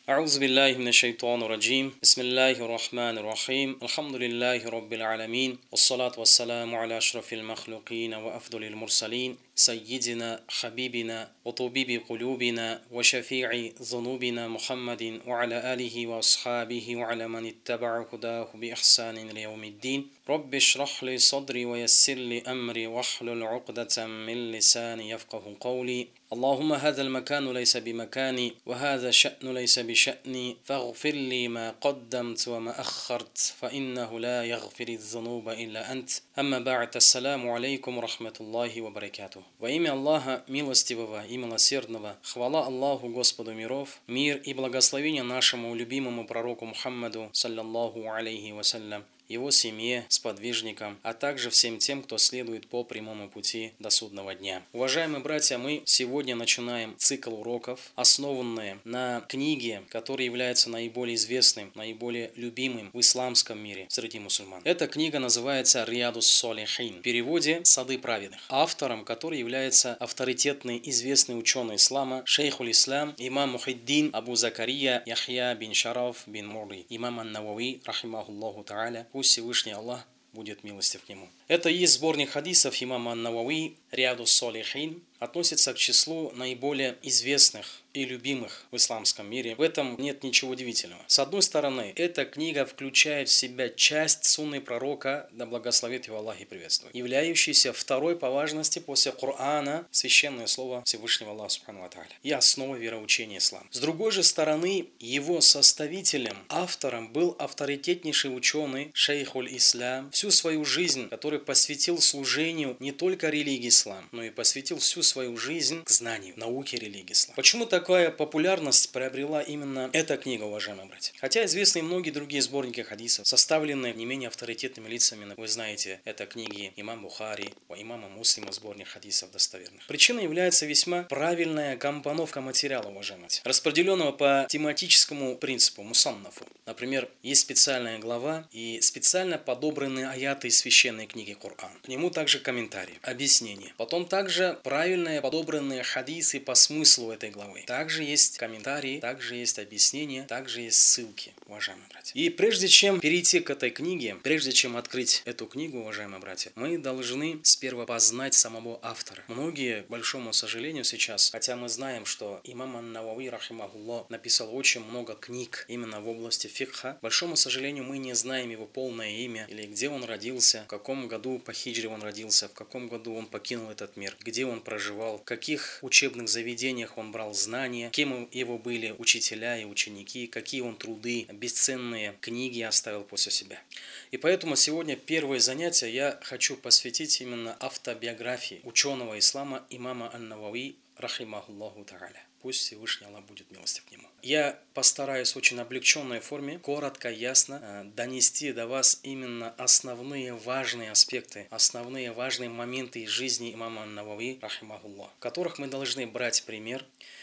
أعوذ بالله من الشيطان الرجيم بسم الله الرحمن الرحيم الحمد لله رب العالمين والصلاة والسلام على أشرف المخلوقين وأفضل المرسلين سيدنا حبيبنا وطبيب قلوبنا وشفيع ذنوبنا محمد وعلى آله وأصحابه وعلى من اتبع هداه بإحسان ليوم الدين رب اشرح لي صدري ويسر لي أمري واحلل عقدة من لساني يفقه قولي اللهم هذا المكان ليس بمكاني وهذا الشأن ليس بشأني فاغفر لي ما قدمت وما أخرت فإنه لا يغفر الذنوب إلا أنت. أما بعد, ассаляму алейкум рахматуллахи ва баракатух. Во имя Аллаха милостивого и милосердного, хвала Аллаху Господу миров, мир и благословение нашему любимому пророку Мухаммаду, саллаллаху алейхи вассалям, его семье, сподвижникам, а также всем тем, кто следует по прямому пути до судного дня. Уважаемые братья, мы сегодня начинаем цикл уроков, основанные на книге, которая является наиболее известным, наиболее любимым в исламском мире среди мусульман. Эта книга называется «Риядус Солихин», в переводе «Сады праведных», автором которой является авторитетный известный ученый ислама, шейхуль ислам, имам Мухиддин Абу Закария Яхья бин Шараф бин Мурри, имам ан-Навави, рахимахуллаху та'аля. Пусть Всевышний Аллах будет милостив к нему. Это есть сборник хадисов имама ан-Навави «Риядус Солихин», относится к числу наиболее известных и любимых в исламском мире. В этом нет ничего удивительного. С одной стороны, эта книга включает в себя часть сунны пророка, да благословит его Аллах и приветствует, являющейся второй по важности после Корана, священное слово Всевышнего Аллаха Субхану ва Тааля, и основа вероучения ислама. С другой же стороны, его составителем, автором был авторитетнейший ученый шейхуль ислам, всю свою жизнь, который посвятил служению не только религии ислам, но и посвятил всю свою жизнь к знанию, науке религии ислам. Почему такая популярность приобрела именно эта книга, уважаемые братья? Хотя известны и многие другие сборники хадисов, составленные не менее авторитетными лицами. Вы знаете, это книги имама Бухари, имама Муслима, сборник хадисов достоверных. Причиной является весьма правильная компоновка материала, уважаемые братья, распределенного по тематическому принципу, мусаннафу. Например, есть специальная глава и специально подобранные аяты из священной книги Коран. К нему также комментарии, объяснения. Потом также правильные подобранные хадисы по смыслу этой главы. Также есть комментарии, также есть объяснения, также есть ссылки, уважаемые братья. И прежде чем перейти к этой книге, прежде чем открыть эту книгу, уважаемые братья, мы должны сперва познать самого автора. Многие, к большому сожалению, сейчас, хотя мы знаем, что имам ан-Навави, рахимахуллах, написал очень много книг именно в области фикха, к большому сожалению, мы не знаем его полное имя, или где он родился, в каком году по хиджре он родился, в каком году он покинул этот мир, где он проживал, в каких учебных заведениях он брал знания, кем его были учителя и ученики, какие он труды, бесценные книги оставил после себя. И поэтому сегодня первое занятие я хочу посвятить именно автобиографии ученого ислама имама ан-Навави, рахимахуллаху та'аля. Пусть Всевышний Аллах будет милостив к нему. Я постараюсь в очень облегченной форме, коротко, ясно донести до вас именно основные важные аспекты, основные важные моменты из жизни имама ан-Навави, рахимахуллах, в которых мы должны брать пример.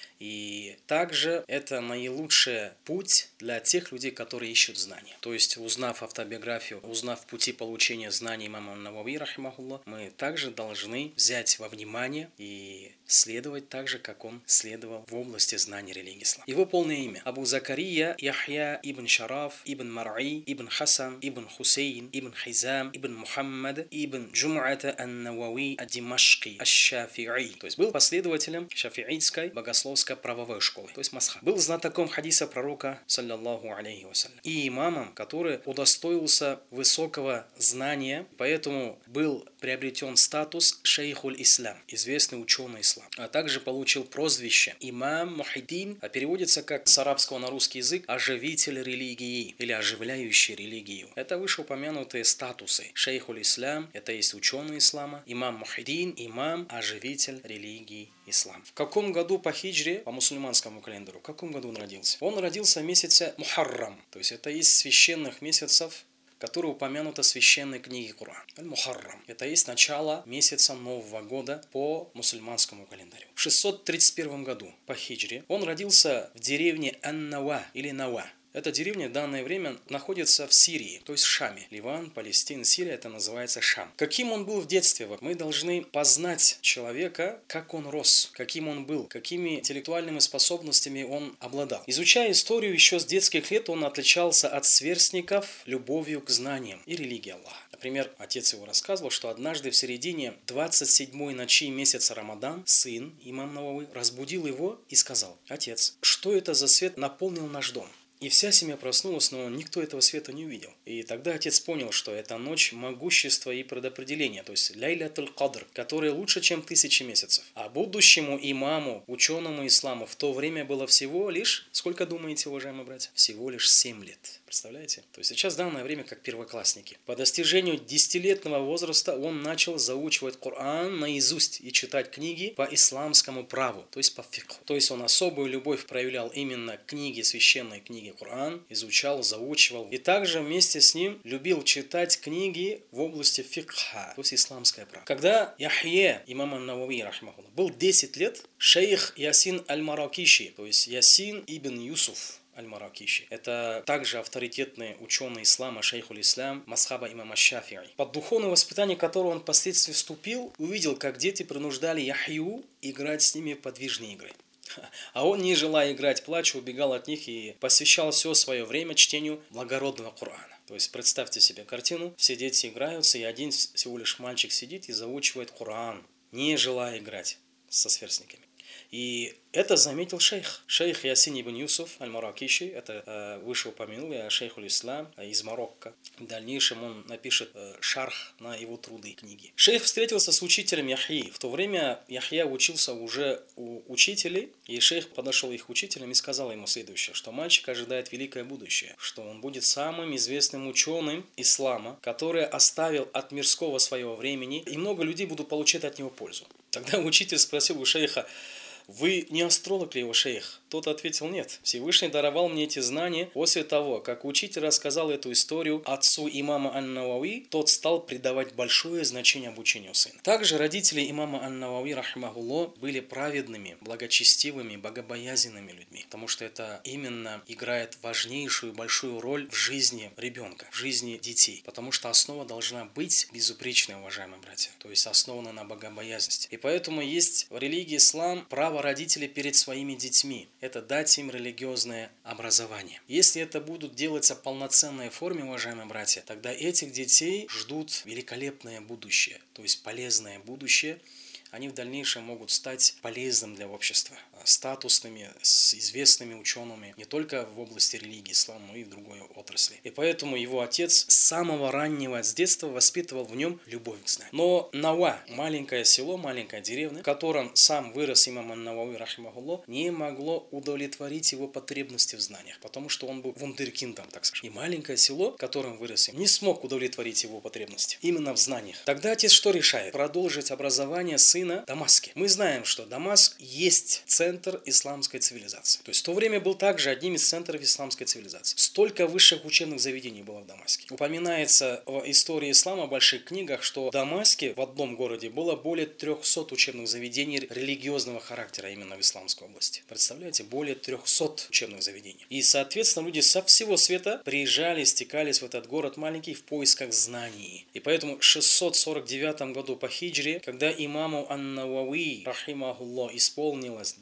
И также это наилучший путь для тех людей, которые ищут знания. То есть, узнав автобиографию, узнав пути получения знаний имама ан-Навави, рахимахуллах, мы также должны взять во внимание и следовать так же, как он следовал в области знаний религии ислама. Его полное имя: Абу Закария Яхья ибн Шараф ибн Мар'и ибн Хасан ибн Хусейн ибн Хизам ибн Мухаммад ибн Джум'ата ан-Навави ад-Димашки аш-Шафи'и. То есть был последователем шафи'итской богословской правовой школы, то есть масхаб. Был знатоком хадиса пророка, саллаллаху алейхи вассалям, и имамом, который удостоился высокого знания, поэтому был приобретен статус шейхуль ислам, известный ученый ислам, а также получил прозвище имам Мухиддин, а переводится как с арабского на русский язык оживитель религии или оживляющий религию. Это вышеупомянутые статусы. Шейхуль ислам — это есть ученый ислама, имам Мухиддин — имам, оживитель религии ислам. В каком году по хиджре, по мусульманскому календарю, в каком году он родился? Он родился в месяце Мухаррам, то есть это из священных месяцев, которые упомянуты в священной книге Коран. Аль-Мухаррам. Это есть начало месяца Нового года по мусульманскому календарю. В 631 году по хиджре он родился в деревне Ан-Нава или Нава. Эта деревня в данное время находится в Сирии, то есть в Шаме. Ливан, Палестина, Сирия, это называется Шам. Каким он был в детстве? Мы должны познать человека, как он рос, каким он был, какими интеллектуальными способностями он обладал. Изучая историю еще с детских лет, он отличался от сверстников любовью к знаниям и религии Аллаха. Например, отец его рассказывал, что однажды в середине 27-й ночи месяца Рамадан сын, имам Навави, разбудил его и сказал: «Отец, что это за свет наполнил наш дом?» И вся семья проснулась, но никто этого света не увидел. И тогда отец понял, что это ночь могущества и предопределения, то есть Ляйлятуль Кадр, которая лучше, чем 1000 месяцев. А будущему имаму, ученому ислама в то время было всего лишь, сколько думаете, уважаемые братья? Всего лишь 7 лет. Представляете? То есть сейчас в данное время как первоклассники. По достижению 10-летнего возраста он начал заучивать Коран наизусть и читать книги по исламскому праву, то есть по фикху. То есть он особую любовь проявлял именно к книге, священной книге Коран, изучал, заучивал. И также вместе с ним любил читать книги в области фикха, то есть исламское право. Когда Яхья, имам ан-Навави, рахимахуллах, был 10 лет, шейх Ясин аль-Маракиши, то есть Ясин ибн Юсуф аль-Маракиши. Это также авторитетный ученый ислама, шейхуль ислам, масхаба имама Шафи'i. Под духовное воспитание которого он впоследствии вступил, увидел, как дети принуждали Яхью играть с ними в подвижные игры. А он, не желая играть, плача, убегал от них и посвящал все свое время чтению благородного Корана. То есть представьте себе картину, все дети играются, и один всего лишь мальчик сидит и заучивает Коран, не желая играть со сверстниками. И это заметил шейх. Шейх Ясин ибн Юсуф аль-Маракиши, это выше упомянул я, шейхуль ислам из Марокко. В дальнейшем он напишет шарх на его труды, книги. Шейх встретился с учителем Яхьи. В то время Яхья учился уже у учителей, и шейх подошел их учителям и сказал ему следующее, что мальчик ожидает великое будущее, что он будет самым известным ученым ислама, который оставил от мирского своего времени, и много людей будут получать от него пользу. Тогда учитель спросил у шейха: «Вы не астролог ли его, шейх?» Тот ответил: «Нет. Всевышний даровал мне эти знания после того, как учитель рассказал эту историю отцу имама ан-Навави, тот стал придавать большое значение обучению сына». Также родители имама ан-Навави, рахимахулло, были праведными, благочестивыми, богобоязненными людьми, потому что это именно играет важнейшую большую роль в жизни ребенка, в жизни детей, потому что основа должна быть безупречной, уважаемые братья, то есть основана на богобоязненности. И поэтому есть в религии ислам право родителей перед своими детьми. Это дать им религиозное образование. Если это будут делаться в полноценной форме, уважаемые братья, тогда этих детей ждут великолепное будущее, то есть полезное будущее. Они в дальнейшем могут стать полезным для общества, статусными, с известными учеными, не только в области религии, ислама, но и в другой отрасли. И поэтому его отец с самого раннего, с детства воспитывал в нем любовь к знанию. Но Нава, маленькое село, маленькая деревня, в котором сам вырос имам ан-Навави, рахимахулло, не могло удовлетворить его потребности в знаниях, потому что он был вундеркиндом, так скажем. И маленькое село, в котором вырос, не смог удовлетворить его потребности именно в знаниях. Тогда отец что решает? Продолжить образование сына в Дамаске. Мы знаем, что Дамаск есть центр исламской цивилизации. То есть в то время был также одним из центров исламской цивилизации. Столько высших учебных заведений было в Дамаске. Упоминается в истории ислама в больших книгах, что в Дамаске, в одном городе, было более 300 учебных заведений религиозного характера именно в исламской области. Представляете, более 300 учебных заведений. И, соответственно, люди со всего света приезжали, стекались в этот город маленький в поисках знаний. И поэтому в 649 году по хиджре, когда имаму ан-Навави, рахимахулло, исполнилось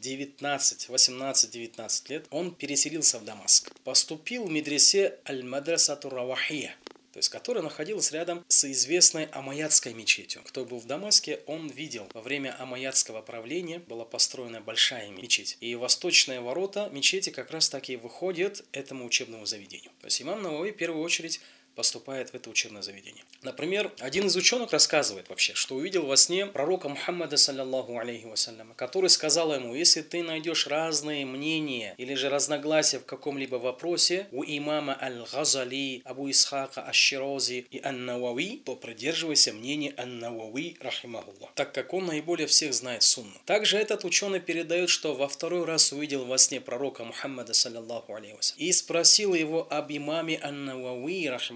18-19 лет, он переселился в Дамаск. Поступил в медресе аль-Мадрасату Равахия, то есть которая находилась рядом с известной Омайядской мечетью. Кто был в Дамаске, он видел, во время Омайядского правления была построена большая мечеть. И восточные ворота мечети как раз таки выходят этому учебному заведению. То есть имам Навави в первую очередь поступает в это учебное заведение. Например, один из ученых рассказывает вообще, что увидел во сне пророка Мухаммада, саллаллаху алейхи вассаляма, который сказал ему: если ты найдешь разные мнения или же разногласия в каком-либо вопросе у имама Аль-Газали, Абу Исхака Аш-Ширази и Ан-Навави, то придерживайся мнения Ан-Навави, рахимахуллах, так как он наиболее всех знает сунну. Также этот ученый передает, что во второй раз увидел во сне пророка Мухаммада, саллаллаху алейхи вассаляма, и спросил его об имаме Ан-Навави, рахимахуллах,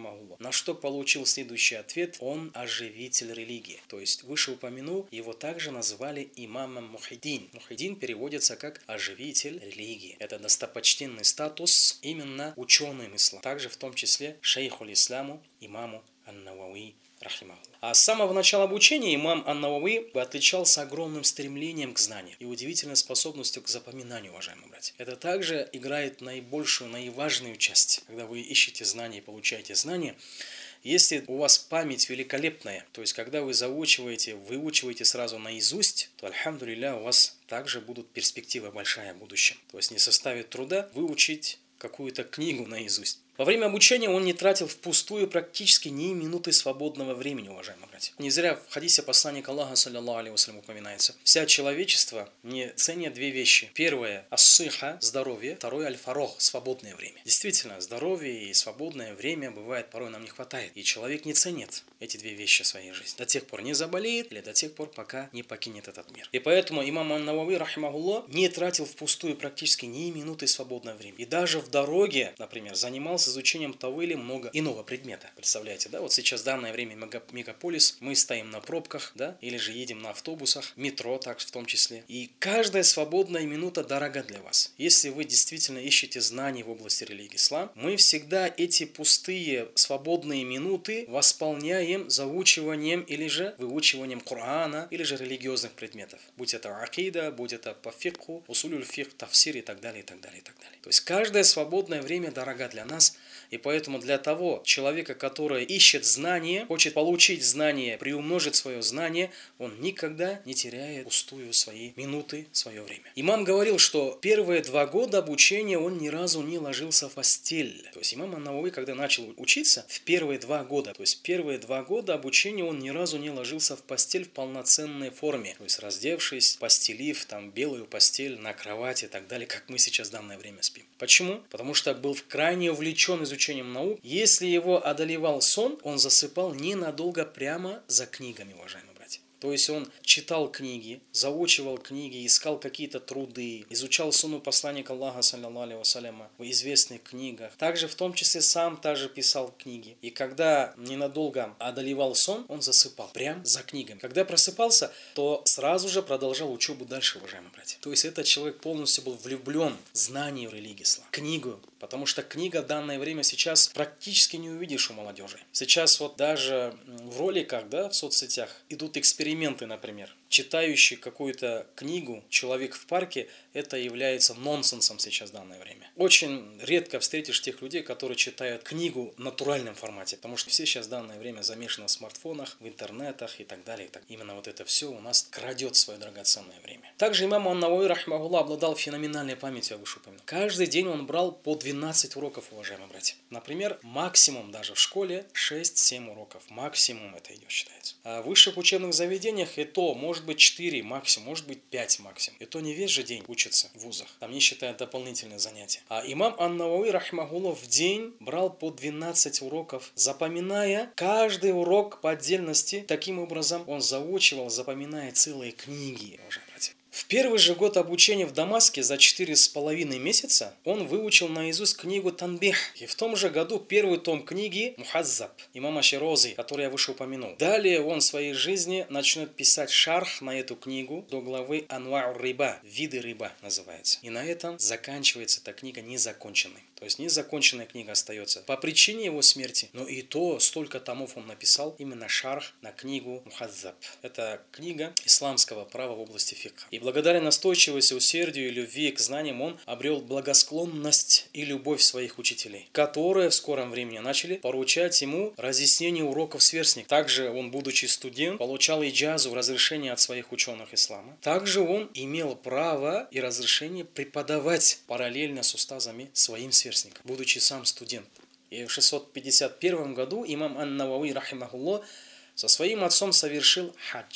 рахимахуллах, на что получил следующий ответ: он оживитель религии. То есть выше упомянул, его также назвали имамом Мухиддин. Мухиддин переводится как оживитель религии. Это достопочтенный статус именно ученым ислама. Также в том числе шейхуль исламу имаму ан-Навави рахимахуллах. А с самого начала обучения имам ан-Навави отличался огромным стремлением к знанию и удивительной способностью к запоминанию, уважаемые братья. Это также играет наибольшую, наиважную часть. Когда вы ищете знания и получаете знания, если у вас память великолепная, то есть когда вы заучиваете, выучиваете сразу наизусть, то, альхамдулилля, у вас также будут перспективы большая в будущем. То есть не составит труда выучить какую-то книгу наизусть. Во время обучения он не тратил впустую практически ни минуты свободного времени, уважаемые братья. Не зря в хадисе посланника Аллаха, саллиллаху алейхи вассалям, упоминается: вся человечество не ценит две вещи. Первое – ас-сиха, здоровье. Второе – аль-фарох, свободное время. Действительно, здоровье и свободное время бывает, порой нам не хватает. И человек не ценит эти две вещи в своей жизни до тех пор не заболеет или до тех пор, пока не покинет этот мир. И поэтому имам ан-Навави, рахимахуллах, не тратил впустую практически ни минуты свободного времени. И даже в дороге, например, занимался изучением того или много иного предмета. Представляете, да? Вот сейчас в данное время мегаполис, мы стоим на пробках, да? Или же едем на автобусах, метро также в том числе. И каждая свободная минута дорога для вас. Если вы действительно ищете знаний в области религии ислам, мы всегда эти пустые свободные минуты восполняем заучиванием или же выучиванием Корана, или же религиозных предметов. Будь это акида, будь это по фикху, усулюль фикх, тафсир и так далее, и так далее, и так далее. То есть каждое свободное время дорого для нас, и поэтому для того человека, который ищет знания, хочет получить знания, приумножить свое знание, он никогда не теряет пустую свои минуты, свое время. Имам говорил, что первые 2 года обучения он ни разу не ложился в постель. То есть имам ан-Навави, когда начал учиться, в первые 2 года, то есть первые 2 года обучения он ни разу не ложился в постель в полноценной форме. То есть раздевшись, постелив там белую постель на кровати и так далее, как мы сейчас в данное время спим. Почему? Потому что был крайне увлечен изучением наук. Если его одолевал сон, он засыпал ненадолго прямо за книгами, уважаемые братья. То есть он читал книги, заучивал книги, искал какие-то труды, изучал сунну посланника Аллаха, саллиллаху алейхи вассаляма, в известных книгах. Также в том числе сам также писал книги. И когда ненадолго одолевал сон, он засыпал прямо за книгами. Когда просыпался, то сразу же продолжал учебу дальше, уважаемые братья. То есть этот человек полностью был влюблен в знание религии ислам, книгу. Потому что книга в данное время сейчас практически не увидишь у молодежи. Сейчас вот даже в роликах, да, в соцсетях идут эксперименты, например. Читающий какую-то книгу человек в парке, это является нонсенсом сейчас в данное время. Очень редко встретишь тех людей, которые читают книгу в натуральном формате, потому что все сейчас в данное время замешаны в смартфонах, в интернетах и так далее. Именно вот это все у нас крадет свое драгоценное время. Также имам ан-Навави, рахимахуллах, обладал феноменальной памятью, я выше упомянул. Каждый день он брал по 12 уроков, уважаемые братья. Например, максимум даже в школе 6-7 уроков. Максимум это идет, считается. А в высших учебных заведениях и то может быть 4 максимум, может быть 5 максимум. И то не весь же день учатся в вузах, там не считая дополнительные занятия. А имам ан-Навави, рахимахуллах, в день брал по 12 уроков, запоминая каждый урок по отдельности. Таким образом он заучивал, запоминая целые книги, уважаемые братья. В первый же год обучения в Дамаске за 4,5 месяца он выучил наизусть книгу Танбих. И в том же году первый том книги Мухаззаб имама Ширози, который я выше упомянул. Далее он в своей жизни начнет писать шарх на эту книгу до главы Анвау риба, виды риба называется. И на этом заканчивается эта книга незаконченной. То есть незаконченная книга остается по причине его смерти. Но и то столько томов он написал, именно шарх на книгу Мухаззаб. Это книга исламского права в области фикха. И благодаря настойчивости, усердию и любви к знаниям он обрел благосклонность и любовь своих учителей, которые в скором времени начали поручать ему разъяснение уроков сверстников. Также он, будучи студент, получал иджазу, разрешение от своих ученых ислама. Также он имел право и разрешение преподавать параллельно с устазами своим сверстникам, будучи сам студент. И в 651 году имам ан-Навави, рахимахуллах, со своим отцом совершил хадж.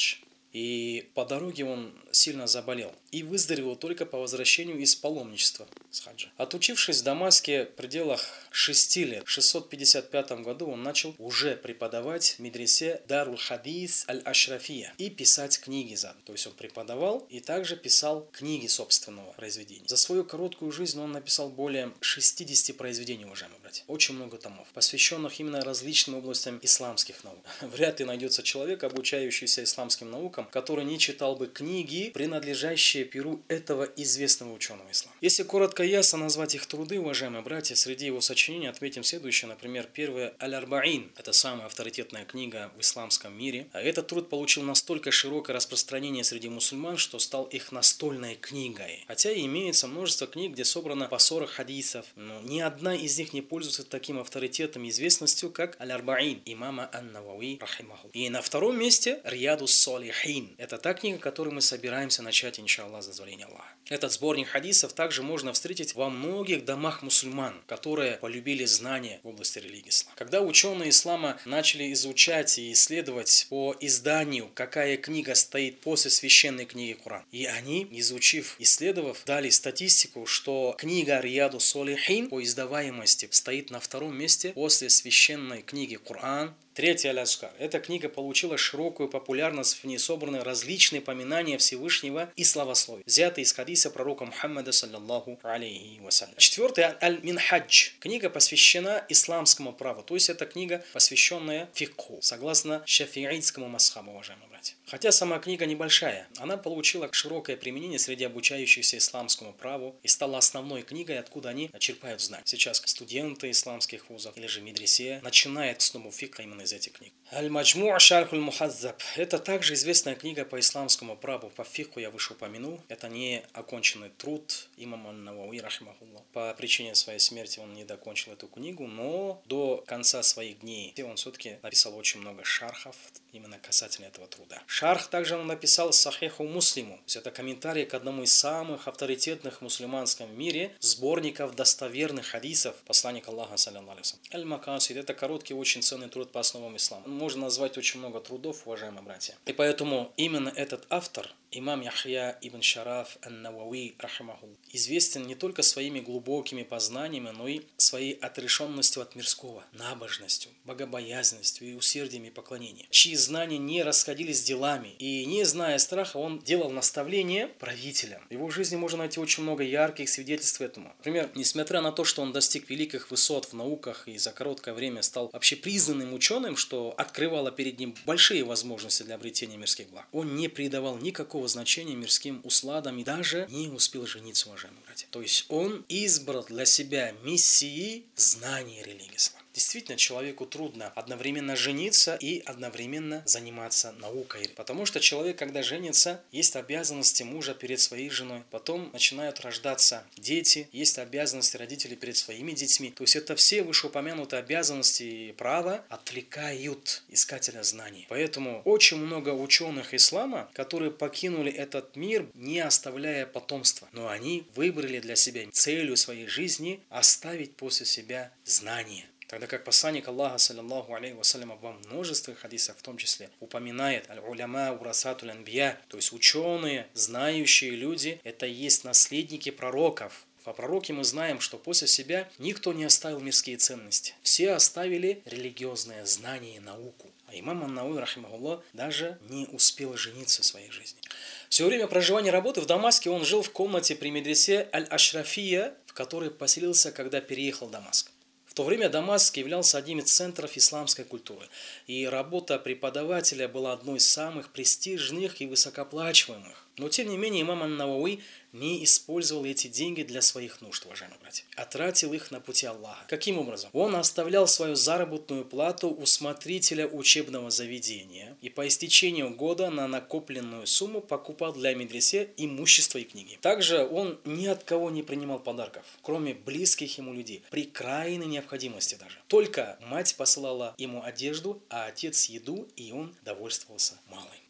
И по дороге он сильно заболел и выздоровел только по возвращению из паломничества с хаджа. Отучившись в Дамаске в пределах 6 лет, в 655 году он начал уже преподавать в медресе Даруль Хадис Аль-Ашрафия и писать книги заодно. То есть он преподавал и также писал книги собственного произведения. За свою короткую жизнь он написал более 60 произведений, уважаемые братья. Очень много томов, посвященных именно различным областям исламских наук. Вряд ли найдется человек, обучающийся исламским наукам, который не читал бы книги, принадлежащие перу этого известного ученого ислама. Если коротко и ясно назвать их труды, уважаемые братья, среди его сочинений отметим следующее. Например, первое Аль-Арбаин. Это самая авторитетная книга в исламском мире. А этот труд получил настолько широкое распространение среди мусульман, что стал их настольной книгой. Хотя и имеется множество книг, где собрано по 40 хадисов, но ни одна из них не пользуется таким авторитетом и известностью, как Аль-Арбаин имама Ан-Навави рахимаху. И на втором месте Риядус Салихин. Это та книга, которую мы собираемся начать, иншаллах, с дозволения Аллаха. Этот сборник хадисов также можно встретить во многих домах мусульман, которые полюбили знания в области религии ислама. Когда ученые ислама начали изучать и исследовать по изданию, какая книга стоит после священной книги Коран, и они, изучив, исследовав, дали статистику, что книга Риядус Салихин по издаваемости стоит на втором месте после священной книги Коран. Третья Аль-Азкар. Эта книга получила широкую популярность, в ней собраны различные поминания Всевышнего и славословия, взятые из хадиса пророка Мухаммада, саллаллаху алейхи вассалям. Четвертая Аль-Минхадж. Книга посвящена исламскому праву, то есть это книга, посвященная фикху, согласно шафиитскому масхабу, уважаемые братья. Хотя сама книга небольшая, она получила широкое применение среди обучающихся исламскому праву и стала основной книгой, откуда они черпают знания. Сейчас студенты исламских вузов или же медресе начинают основу фикха именно из этих книг. Аль-Маджму' Шархуль Мухаззаб. Это также известная книга по исламскому праву. По фикху я выше упомянул. Это не оконченный труд имама Ан-Навави рахимахуллах. По причине своей смерти он не докончил эту книгу, но до конца своих дней он все-таки написал очень много шархов именно касательно этого труда. Шарх также он написал Сахиху Муслиму. То есть это комментарий к одному из самых авторитетных в мусульманском мире сборников достоверных хадисов посланника Аллаха, саллаллаху алейхи ва саллям. Аль-Макасид. Это короткий, очень ценный труд по основам ислама. Можно назвать очень много трудов, уважаемые братья. И поэтому именно этот автор, имам Яхья ибн Шараф ан-Навави рахимахуллах, известен не только своими глубокими познаниями, но и своей отрешенностью от мирского, набожностью, богобоязненностью и усердием и поклонением, чьи знания не расходились с делами. И не зная страха, он делал наставления правителям. В его жизни можно найти очень много ярких свидетельств этому. Например, несмотря на то, что он достиг великих высот в науках и за короткое время стал общепризнанным ученым, что открывало перед ним большие возможности для обретения мирских благ, он не придавал никакого значения мирским усладам и даже не успел жениться, уважаемые братья. То есть он избрал для себя миссии знания религии ислама. Действительно, человеку трудно одновременно жениться и одновременно заниматься наукой. Потому что человек, когда женится, есть обязанности мужа перед своей женой. Потом начинают рождаться дети, есть обязанности родителей перед своими детьми. То есть это все вышеупомянутые обязанности и права отвлекают искателя знаний. Поэтому очень много ученых ислама, которые покинули этот мир, не оставляя потомства. Но они выбрали для себя целью своей жизни оставить после себя знания. Тогда как посланник Аллаха, саллаллаху алейхи вассалям, во множестве хадисах, в том числе, упоминает аль-уляма урасатуль анбия, то есть ученые, знающие люди, это и есть наследники пророков. По пророке мы знаем, что после себя никто не оставил мирские ценности. Все оставили религиозное знание и науку. А имам Ан-Навави рахимахуллах даже не успел жениться в своей жизни. Все время проживания и работы в Дамаске он жил в комнате при медресе Аль-Ашрафия, в которой поселился, когда переехал в Дамаск. В то время Дамаск являлся одним из центров исламской культуры, и работа преподавателя была одной из самых престижных и высокооплачиваемых. Но тем не менее имам Ан-Навави не использовал эти деньги для своих нужд, уважаемые братья, а тратил их на пути Аллаха. Каким образом? Он оставлял свою заработную плату у смотрителя учебного заведения и по истечению года на накопленную сумму покупал для медресе имущество и книги. Также он ни от кого не принимал подарков, кроме близких ему людей, при крайней необходимости даже. Только мать посылала ему одежду, а отец еду, и он довольствовался малым.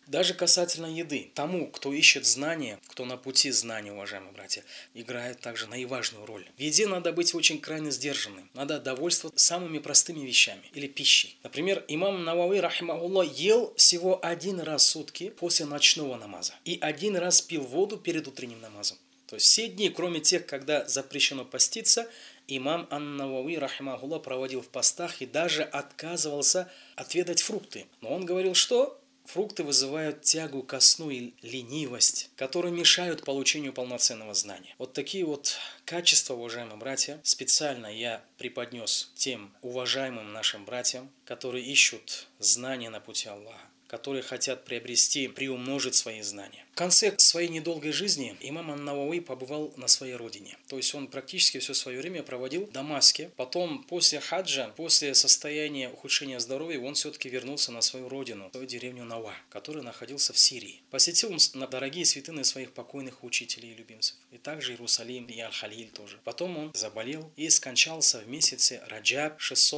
Даже касательно еды. Тому, кто ищет знания, кто на пути знания, уважаемые братья, играет также наиважную роль. В еде надо быть очень крайне сдержанным. Надо довольствоваться самыми простыми вещами или пищей. Например, имам Навави, рахимахуллах, ел всего один раз в сутки после ночного намаза. И один раз пил воду перед утренним намазом. То есть все дни, кроме тех, когда запрещено поститься, имам Ан-Навави, рахимахуллах, проводил в постах и даже отказывался отведать фрукты. Но он говорил, что фрукты вызывают тягу ко сну и ленивость, которые мешают получению полноценного знания. Вот такие вот качества, уважаемые братья, специально я преподнес тем уважаемым нашим братьям, которые ищут знания на пути Аллаха, которые хотят приобрести, приумножить свои знания. В конце своей недолгой жизни имам Ан-Навави побывал на своей родине. То есть он практически все свое время проводил в Дамаске. Потом, после хаджа, после состояния ухудшения здоровья, он все-таки вернулся на свою родину, в свою деревню Нава, которая находился в Сирии. Посетил на дорогие святыни своих покойных учителей и любимцев. И также Иерусалим и Аль-Халиль тоже. Потом он заболел и скончался в месяце Раджаб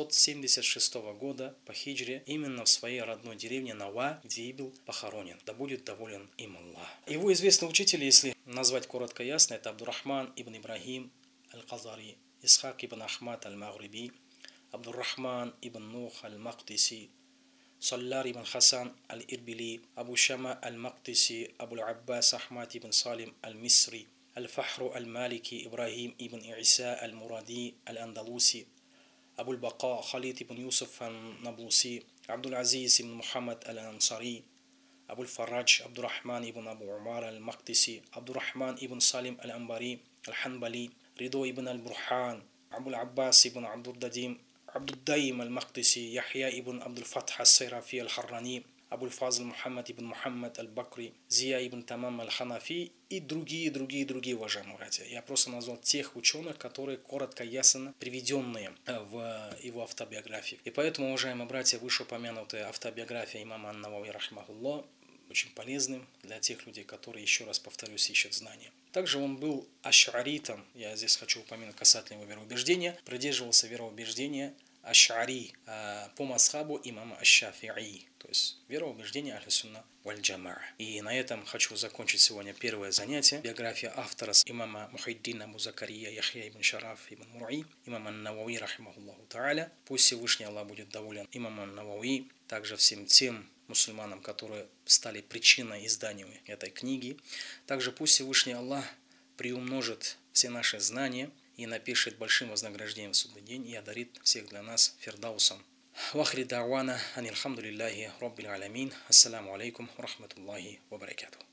676 года по хиджре именно в своей родной деревне Нава, где и был похоронен. Да будет доволен им Аллах. Его известный учитель, если назвать коротко ясно, это Абдуррахман ибн Ибрахим аль-Казари, Исхак ибн Ахмад аль-Магриби, Абдуррахман ибн Нух аль-Мaqdisi, Саллар ибн Хасан аль-Ирбили, Абу Шама аль-Мaqdisi, Абу Аббас Ахмад ибн Салим аль-Мисри, Аль-Фахру аль-Малики Ибрахим ибн Иса аль-Муради аль-Андалуси, Абу Бака Халид ибн Юсуф аль-Наблуси, Абдул Азиз ибн Мухаммад аль-Ансари, Абу Фаррадж Абдуррахман ибн Абу Умар аль-Мaqdisi, Абдуррахман ибн Салим аль-Амбари аль-Ханбали, Ридо ибн аль-Бурхан, Абу Аббас ибн Абдуддадим, Абдуддаим аль-Мaqdisi, Яхья ибн Абдул Фатх аль-Сайрафи аль-Харрани, Абу Фазл Мухаммад ибн Мухаммад аль-Бакри, Зия ибн Тамам аль-Ханафи и другие, уважаемые братья. Я просто назвал тех ученых, которые коротко, ясно приведенные в его автобиографии. И поэтому, уважаемые братья, вышеупомянутая автобиография имама Ан-Навави, рахимахуллах, очень полезным для тех людей, которые, еще раз повторюсь, ищут знания. Также он был аш'аритом, я здесь хочу упомянуть касательно его вероубеждения, придерживался вероубеждения аш'ари по масхабу имама аш-Шафи'и, то есть вероубеждение ахлю-сунна валь-джамаа. И на этом хочу закончить сегодня первое занятие. Биография автора имама Мухиддина Абу Закария Яхья ибн Шараф ибн Мур'и, имама Ан-Навави, рахимахуллаху та'аля. Пусть Всевышний Аллах будет доволен имамом Ан-Навави, также всем тем мусульманам, которые стали причиной издания этой книги. Также пусть Всевышний Аллах приумножит все наши знания и напишет большим вознаграждением в судный день и одарит всех для нас фирдаусом. Вахри дa'вана анильхамдулиллахи раббил алямин. Ассаламу алейкум ва рахматуллахи ва баракатух.